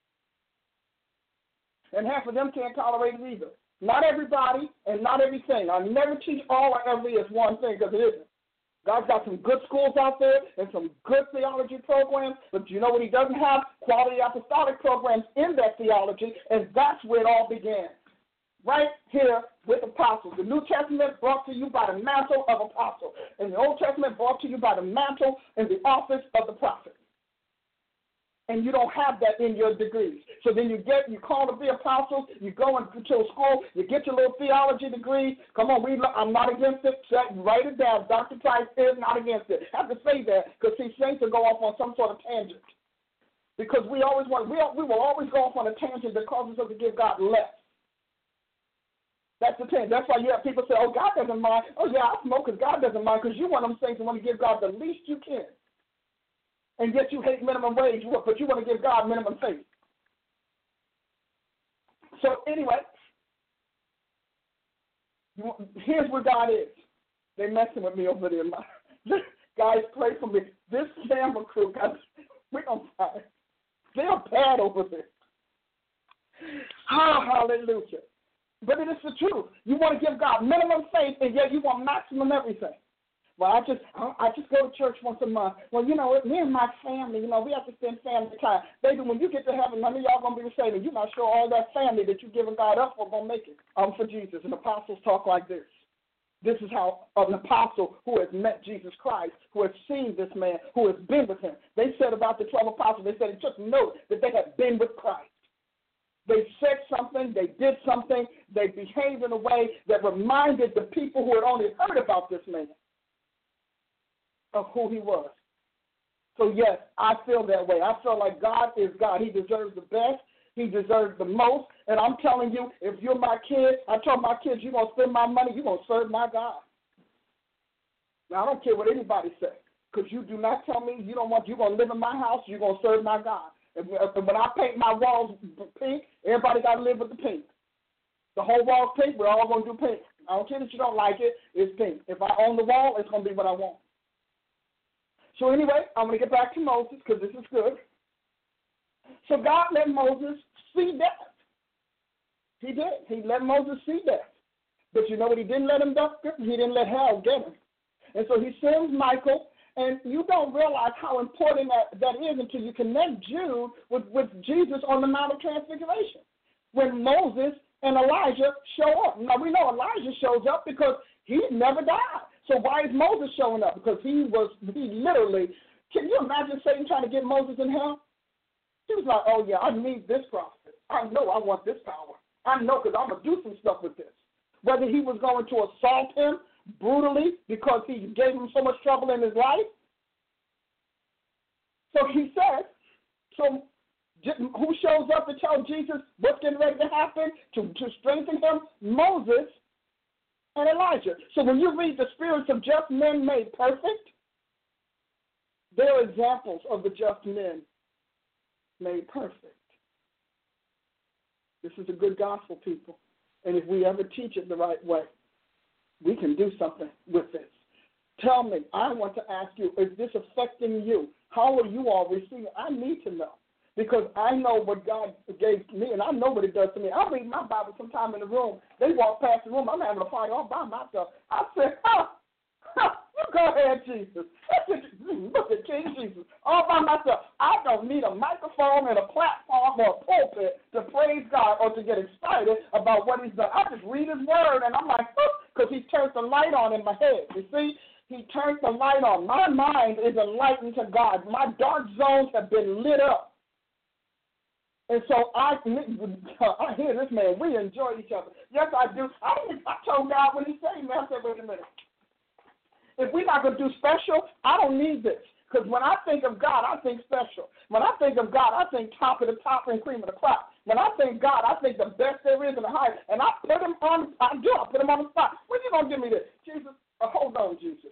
And half of them can't tolerate it either. Not everybody and not everything. I never teach all or every as one thing because it isn't. God's got some good schools out there and some good theology programs, but you know what he doesn't have? Quality apostolic programs in that theology, and that's where it all began. Right here with apostles. The New Testament brought to you by the mantle of apostle, and the Old Testament brought to you by the mantle and the office of the prophet. And you don't have that in your degrees. So then you get, you call to be apostles, you go into a school, you get your little theology degree. Come on, we, I'm not against it. Write it down. Doctor Price is not against it. I have to say that because he seems to go off on some sort of tangent. Because we always want, we, we will always go off on a tangent that causes us to give God less. That's the thing. That's why you have people say, oh, God doesn't mind. Oh, yeah, I smoke because God doesn't mind, because you're one of them things that want to give God the least you can. And yet you hate minimum wage, but you want to give God minimum faith. So anyway, here's where God is. They're messing with me over there. Guys, pray for me. This camera crew, guys, we're on fire. They're bad over there. Oh, hallelujah. But it is the truth. You want to give God minimum faith, and yet you want maximum everything. Well, I just I just go to church once a month. Well, you know, me and my family, you know, we have to spend family time. Baby, when you get to heaven, none of y'all going to be the same. And you're not sure all that family that you're giving God up for going to make it. Um, for Jesus. And apostles talk like this. This is how an apostle who has met Jesus Christ, who has seen this man, who has been with him. They said about the twelve apostles, they said it just note that they had been with Christ. They said something, they did something, they behaved in a way that reminded the people who had only heard about this man of who he was. So, yes, I feel that way. I feel like God is God. He deserves the best. He deserves the most. And I'm telling you, if you're my kid, I told my kids, you're going to spend my money, you're going to serve my God. Now, I don't care what anybody says, because you do not tell me you don't want, you're going to live in my house, you're going to serve my God. And when I paint my walls pink, everybody got to live with the pink. The whole wall's pink, we're all going to do pink. I don't care that you don't like it, it's pink. If I own the wall, it's going to be what I want. So anyway, I'm going to get back to Moses because this is good. So God let Moses see death. He did. He let Moses see death. But you know what he didn't let him do? He didn't let hell get him. And so he sends Michael, and you don't realize how important that, that is until you connect Jude with, with Jesus on the Mount of Transfiguration. When Moses and Elijah show up. Now, we know Elijah shows up because he never died. So why is Moses showing up? Because he was, he literally, can you imagine Satan trying to get Moses in hell? He was like, oh, yeah, I need this prophet. I know I want this power. I know because I'm going to do some stuff with this. Whether he was going to assault him brutally because he gave him so much trouble in his life. So he said, so Who shows up to tell Jesus what's getting ready to happen, to, to strengthen him? Moses and Elijah. So when you read the spirits of just men made perfect, they're examples of the just men made perfect. This is a good gospel, people. And if we ever teach it the right way, we can do something with this. Tell me, I want to ask you, is this affecting you? How are you all receiving? I need to know. Because I know what God gave me, and I know what it does to me. I read my Bible sometime in the room. They walk past the room. I'm having a party all by myself. I said, oh, you go ahead, Jesus. Look at King Jesus. All by myself. I don't need a microphone and a platform or a pulpit to praise God or to get excited about what he's done. I just read his word, and I'm like, because he turns the light on in my head. You see? He turns the light on. My mind is enlightened to God. My dark zones have been lit up. And so I, I hear this man. We enjoy each other. Yes, I do. I, I told God when he said, man, I said, wait a minute. If we're not going to do special, I don't need this. Because when I think of God, I think special. When I think of God, I think top of the top and cream of the crop. When I think God, I think the best there is in the highest. And I put him on, I do, I put him on the spot. When you going to give me this? Jesus, oh, hold on, Jesus.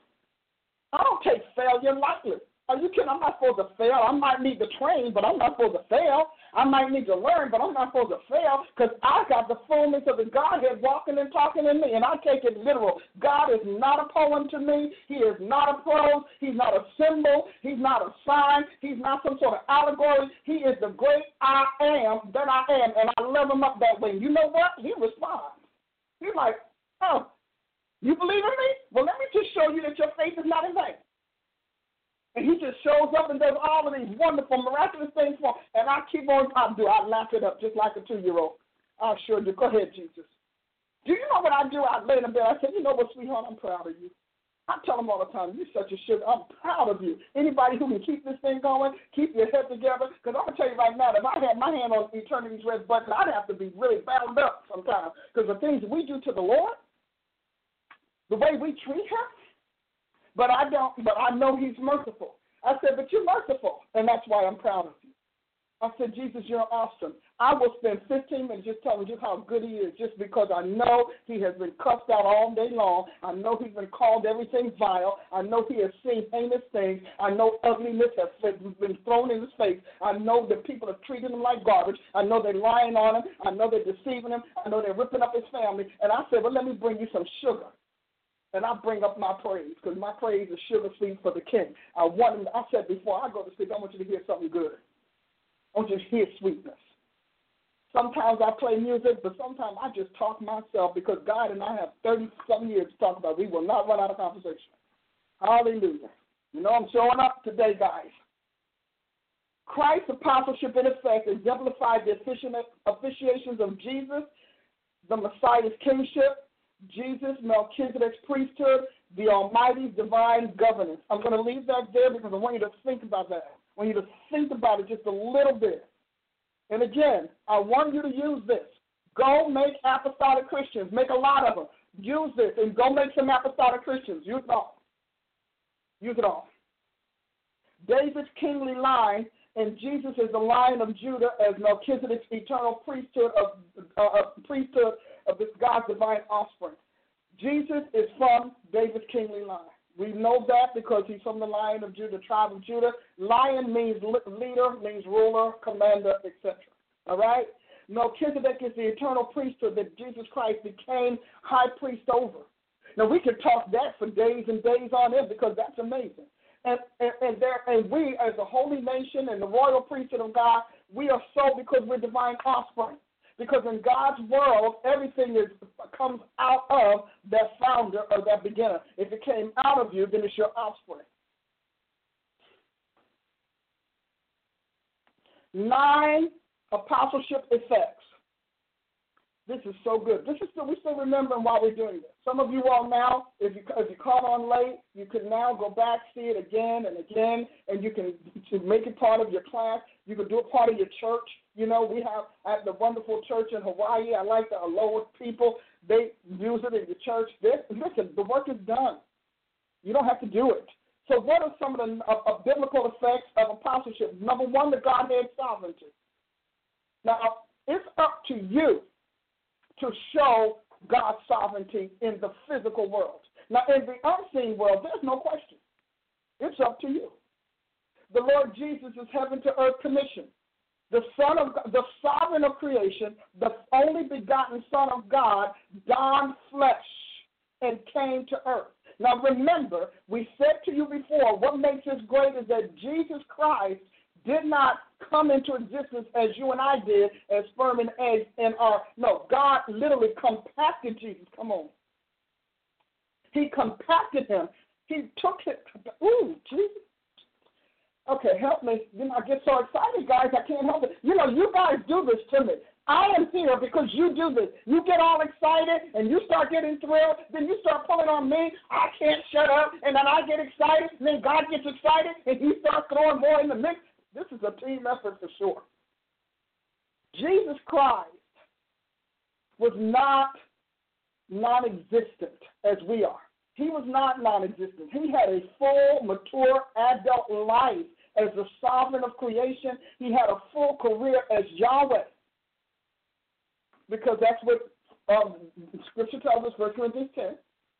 I don't take failure lightly. Are you kidding? I'm not supposed to fail. I might need to train, but I'm not supposed to fail. I might need to learn, but I'm not supposed to fail because I got the fullness of the Godhead walking and talking in me, and I take it literal. God is not a poem to me. He is not a prose. He's not a symbol. He's not a sign. He's not some sort of allegory. He is the great I am that I am, and I love him up that way. You know what? He responds. He's like, oh, you believe in me? Well, let me just show you that your faith is not in vain. And he just shows up and does all of these wonderful, miraculous things for him. And I keep on, I do, I laugh it up just like a two-year-old. I sure do. Go ahead, Jesus. Do you know what I do? I lay in bed. I said, you know what, sweetheart, I'm proud of you. I tell them all the time, you're such a sugar. I'm proud of you. Anybody who can keep this thing going, keep your head together. Because I'm going to tell you right now, if I had my hand on eternity's red button, I'd have to be really bound up sometimes. Because the things we do to the Lord, the way we treat him, But I don't. But I know he's merciful. I said, but you're merciful, and that's why I'm proud of you. I said, Jesus, you're awesome. I will spend fifteen minutes just telling you how good he is, just because I know he has been cussed out all day long. I know he's been called everything vile. I know he has seen heinous things. I know ugliness has been thrown in his face. I know that people have treated him like garbage. I know they're lying on him. I know they're deceiving him. I know they're ripping up his family. And I said, well, let me bring you some sugar. And I bring up my praise, because my praise is sugar sweet for the king. I want him, I said before I go to sleep, I want you to hear something good. I want you to hear sweetness. Sometimes I play music, but sometimes I just talk myself, because God and I have thirty-some years to talk about. We will not run out of conversation. Hallelujah. You know I'm showing up today, guys. Christ's apostleship, in effect, exemplified the officiations of Jesus, the Messiah's kingship, Jesus, Melchizedek's priesthood, the Almighty's divine governance. I'm going to leave that there because I want you to think about that. I want you to think about it just a little bit. And again, I want you to use this. Go make apostolic Christians. Make a lot of them. Use this and go make some apostolic Christians. Use it all. Use it all. David's kingly line, and Jesus is the Lion of Judah as Melchizedek's eternal priesthood of uh, priesthood of this God's divine offspring. Jesus is from David's kingly line. We know that because he's from the Lion of Judah, tribe of Judah. Lion means leader, means ruler, commander, et cetera. All right? Melchizedek is the eternal priesthood that Jesus Christ became high priest over. Now, we could talk that for days and days on end because that's amazing. And, and, and, there, and we, as a holy nation and the royal priesthood of God, we are so because we're divine offspring. Because in God's world, everything is comes out of that founder or that beginner. If it came out of you, then it's your offspring. Nine apostleship effects. This is so good. This is still, we're still remembering why we're doing this. Some of you all now, if you if you caught on late, you can now go back, see it again and again, and you can to make it part of your class. You can do it part of your church. You know, we have at the wonderful church in Hawaii. I like the Aloha people. They use it in the church. This, listen, the work is done. You don't have to do it. So what are some of the uh, uh, biblical effects of apostleship? Number one, the Godhead sovereignty. Now, it's up to you to show God's sovereignty in the physical world. Now, in the unseen world, there's no question. It's up to you. The Lord Jesus is heaven to earth commission. The Son of God, the sovereign of creation, the only begotten Son of God, donned flesh and came to earth. Now remember, we said to you before, what makes this great is that Jesus Christ did not come into existence as you and I did, as sperm and eggs in our, no, God literally compacted Jesus. Come on. He compacted him. He took it. Ooh, Jesus. Okay, help me. You know, I get so excited, guys, I can't help it. You know, you guys do this to me. I am here because you do this. You get all excited and you start getting thrilled, then you start pulling on me. I can't shut up, and then I get excited, and then God gets excited, and he starts throwing more in the mix. This is a team effort for sure. Jesus Christ was not non-existent as we are. He was not non-existent. He had a full, mature, adult life as the sovereign of creation. He had a full career as Yahweh, because that's what um, Scripture tells us, First Corinthians ten.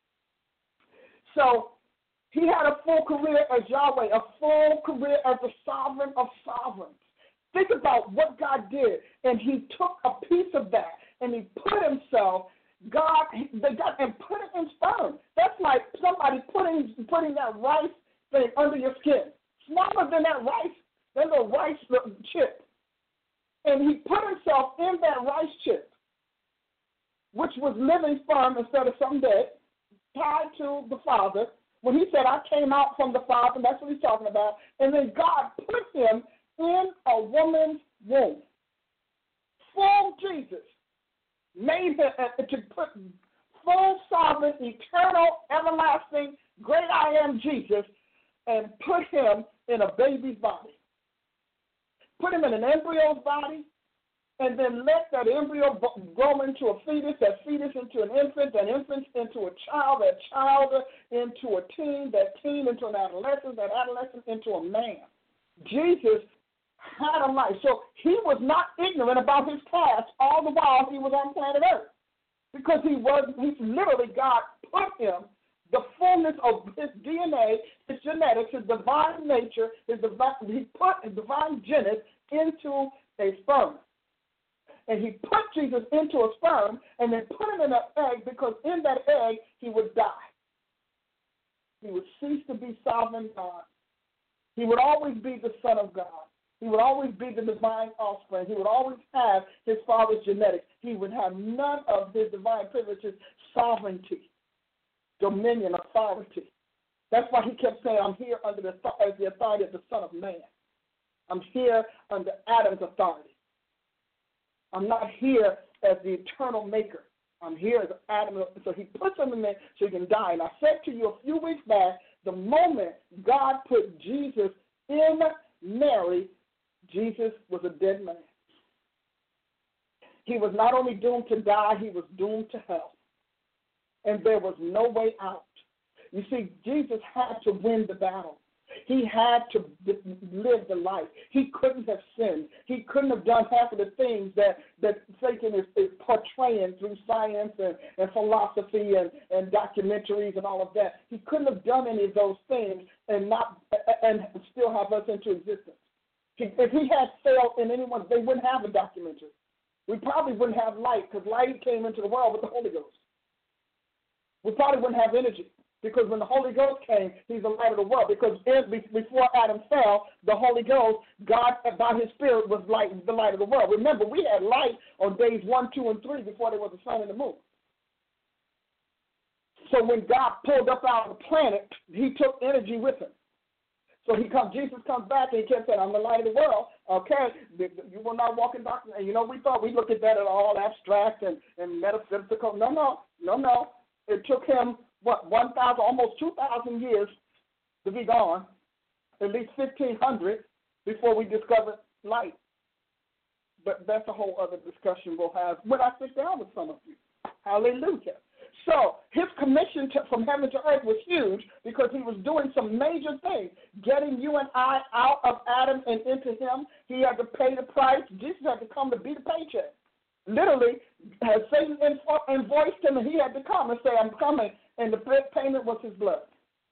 So he had a full career as Yahweh, a full career as the sovereign of sovereigns. Think about what God did, and he took a piece of that, and he put himself, God, they got and put it in sperm. That's like somebody putting putting that rice thing under your skin, smaller than that rice, that little rice chip, and he put himself in that rice chip, which was living sperm instead of something dead, tied to the Father. When he said, I came out from the Father, that's what he's talking about. And then God put him in a woman's womb. Full Jesus made him uh, to put full sovereign, eternal, everlasting, great I am Jesus, and put him in a baby's body. Put him in an embryo's body, and then let that embryo grow into a fetus, that fetus into an infant, that infant into a child, that child into a teen, that teen into an adolescent, that adolescent into a man. Jesus had a life. So he was not ignorant about his past all the while he was on planet Earth, because he was, he literally, God put him, the fullness of his D N A, his genetics, his divine nature, his divine, he put his divine genetics into a sperm. And he put Jesus into a sperm and then put him in an egg, because in that egg he would die. He would cease to be sovereign God. He would always be the Son of God. He would always be the divine offspring. He would always have his Father's genetics. He would have none of his divine privileges, sovereignty, dominion, authority. That's why he kept saying, I'm here under the, as the authority of the Son of Man. I'm here under Adam's authority. I'm not here as the eternal maker. I'm here as Adam. So he puts him in there so he can die. And I said to you a few weeks back, the moment God put Jesus in Mary, Jesus was a dead man. He was not only doomed to die, he was doomed to hell. And there was no way out. You see, Jesus had to win the battle. He had to live the life. He couldn't have sinned. He couldn't have done half of the things that, that Satan is, is portraying through science and, and philosophy and, and documentaries and all of that. He couldn't have done any of those things and not and still have us into existence. He, if he had failed in anyone, they wouldn't have a documentary. We probably wouldn't have light, because light came into the world with the Holy Ghost. We probably wouldn't have energy, because when the Holy Ghost came, he's the light of the world. Because before Adam fell, the Holy Ghost, God, by his Spirit, was light, the light of the world. Remember, we had light on days one, two, and three before there was a sun and the moon. So when God pulled up out of the planet, he took energy with him. So he comes, Jesus comes back, and he kept saying, I'm the light of the world. Okay, you will not walk in darkness. And you know, we thought we looked at that as all abstract and, and metaphysical. No, no, no, no. It took him, what, one thousand, almost two thousand years to be gone, at least fifteen hundred before we discovered light. But that's a whole other discussion we'll have when I sit down with some of you. Hallelujah. So his commission to, from heaven to earth was huge because he was doing some major things, getting you and I out of Adam and into him. He had to pay the price. Jesus had to come to beat the paycheck. Literally, had Satan invoiced him, and he had to come and say, I'm coming, and the payment was his blood.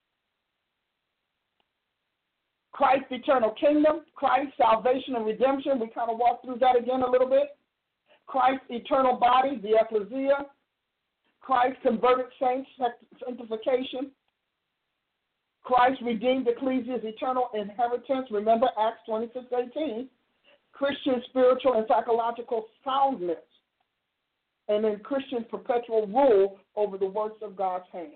Christ's eternal kingdom, Christ's salvation and redemption. We kind of walked through that again a little bit. Christ's eternal body, the ecclesia. Christ converted saints, sanctification. Christ redeemed ecclesia's eternal inheritance. Remember Acts twenty-six eighteen. Christian spiritual and psychological soundness. And then Christian perpetual rule over the works of God's hand.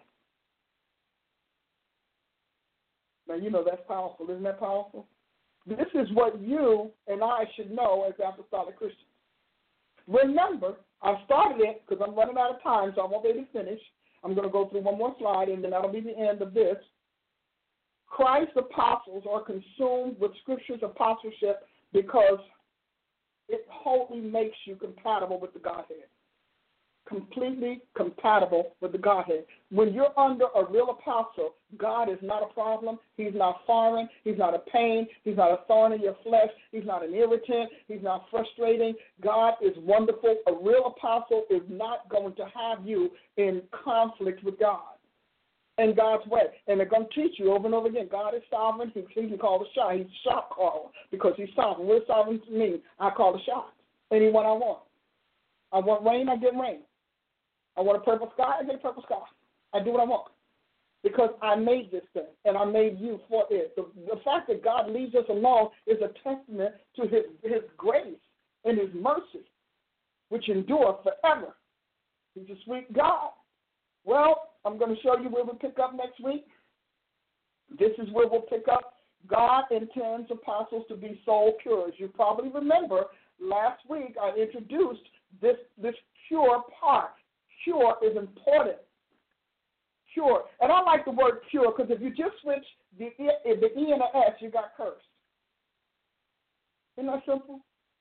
Now, you know that's powerful. Isn't that powerful? This is what you and I should know as apostolic Christians. Remember, I started it because I'm running out of time, so I won't be able to finish. I'm going to go through one more slide, and then that'll be the end of this. Christ's apostles are consumed with Scripture's apostleship because it wholly makes you compatible with the Godhead. Completely compatible with the Godhead. When you're under a real apostle, God is not a problem. He's not foreign. He's not a pain. He's not a thorn in your flesh. He's not an irritant. He's not frustrating. God is wonderful. A real apostle is not going to have you in conflict with God and God's way. And they're going to teach you over and over again. God is sovereign. He, he can call the shot. He's a shot caller because he's sovereign. What does sovereign mean? I call the shots. Anyone I want. I want rain, I get rain. I want a purple sky, I get a purple sky. I do what I want because I made this thing, and I made you for it. The, the fact that God leaves us alone is a testament to his, his grace and his mercy, which endure forever. He's a sweet God. Well, I'm going to show you where we'll pick up next week. This is where we'll pick up. God intends apostles to be soul pure. As you probably remember, last week I introduced this, this pure part. Pure is important. Pure. And I like the word pure because if you just switch the E, the E and the S, you got cursed. Isn't that simple?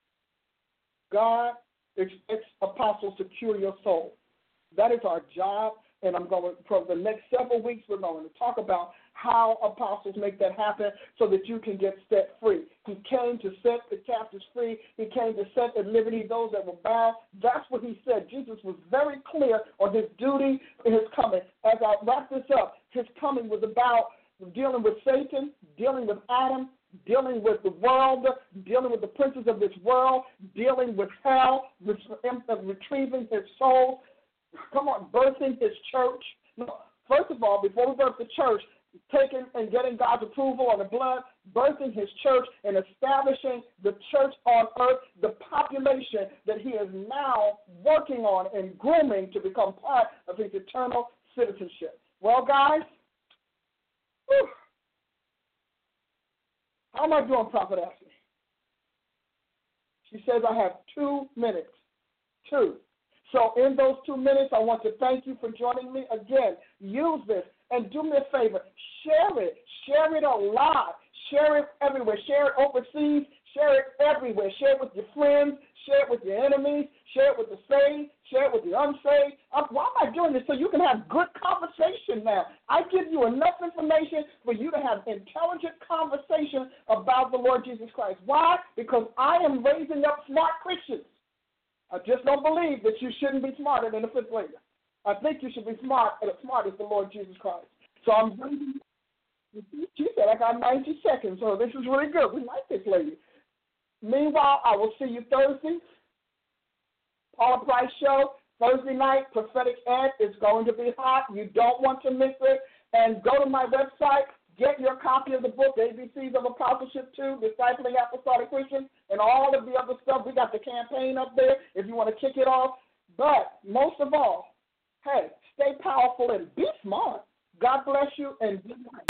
God expects apostles to cure your soul. That is our job. And I'm going to, for the next several weeks, we're going to talk about how apostles make that happen so that you can get set free. He came to set the captives free. He came to set at liberty those that were bound. That's what he said. Jesus was very clear on his duty and his coming. As I wrap this up, his coming was about dealing with Satan, dealing with Adam, dealing with the world, dealing with the princes of this world, dealing with hell, retrieving his soul. Come on, birthing his church. No, first of all, before we birth the church, taking and getting God's approval on the blood, birthing his church and establishing the church on earth, the population that he is now working on and grooming to become part of his eternal citizenship. Well, guys, whew, how am I doing, Prophet Ashley? She says I have two minutes. Two. So in those two minutes, I want to thank you for joining me. Again, use this and do me a favor. Share it. Share it a lot. Share it everywhere. Share it overseas. Share it everywhere. Share it with your friends. Share it with your enemies. Share it with the saved. Share it with the unsaved. I'm, why am I doing this? So you can have good conversation now. I give you enough information for you to have intelligent conversation about the Lord Jesus Christ. Why? Because I am raising up smart Christians. I just don't believe that you shouldn't be smarter than a fifth grader. I think you should be smart and as smart as the Lord Jesus Christ. So I'm bringing, she said I got ninety seconds, so this is really good. We like this lady. Meanwhile, I will see you Thursday. Paula Price Show, Thursday night, Prophetic Ed is going to be hot. You don't want to miss it. And go to my website. Get your copy of the book, A B Cs of Apostleship two, Discipling Apostolic Christians, and all of the other stuff. We got the campaign up there if you want to kick it off. But most of all, hey, stay powerful and be smart. God bless you and good night.